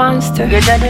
monster.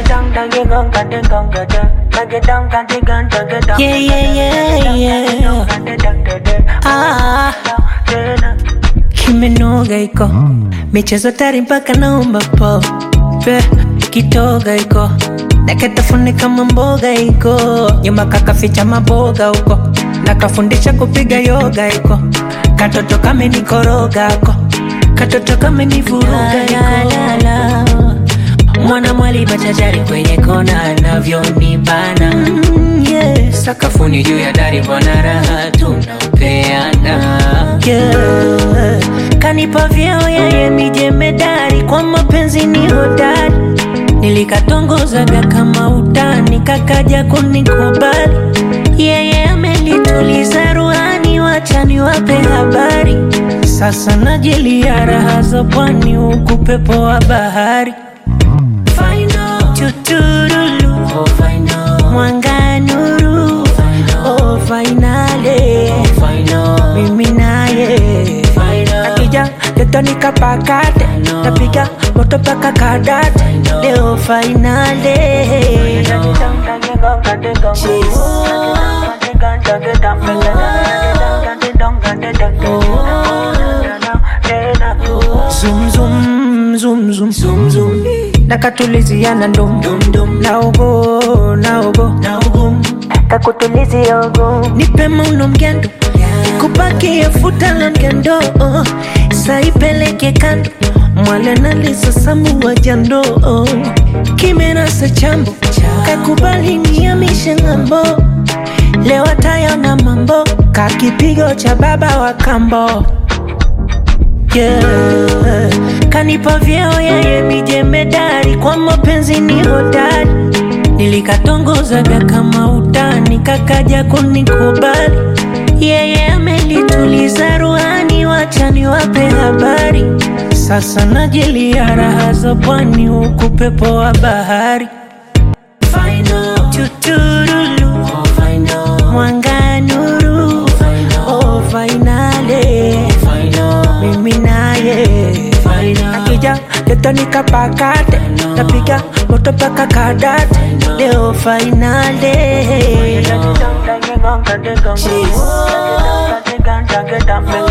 Yeah, yeah, yeah, yeah. Ah, kimenoga iko michezo tari mpaka naomba po kitoga iko nakatafune kama mboga iko nyuma kakaficha maboga huko nakafundisha kupiga yoga iko katoto kame nikoroga ko katoto kame nivuruga iko mwana mwali machachari kwenye kona anavyonibana yeah. Sakafuni juu ya dari bwana raha tunapeana yeah. Kanipa vyeo yeye mijemedari kwa mapenzi ni hodari nilikatongozaga kama utani kakaja kunikubali yeye amelituliza ruhani wacha niwape habari sasa najilia raha za pwani huku pepo wa bahari Tuturulu oh, mwanga nuru oh, finale oh, mimi naye akija leto nikapakate napiga moto paka kadate leo finale zoom zoom zoom zoom zoom zoom nakatuliziana ndum naogo kakutulizia ogo nipe mauno mgendo kupakia futa la mgendo saipeleke kando mwale nalisa samu wa jando kimenasa chambo kakubali nihamishe ngambo leo atayona mambo kakipigo cha baba wa kambo yeah. Kanipa vyeo yeye mijemedari kwa mapenzi ni hodari nilikatongozaga kama utani kakaja kunikubali yeye amelituliza ruhani wacha niwape habari sasa najilia raha za pwani huku pepo wa bahari tuturulu mwanga nuru oh, finale mimi naye akija leto nikapakate napiga moto paka kadate leo finale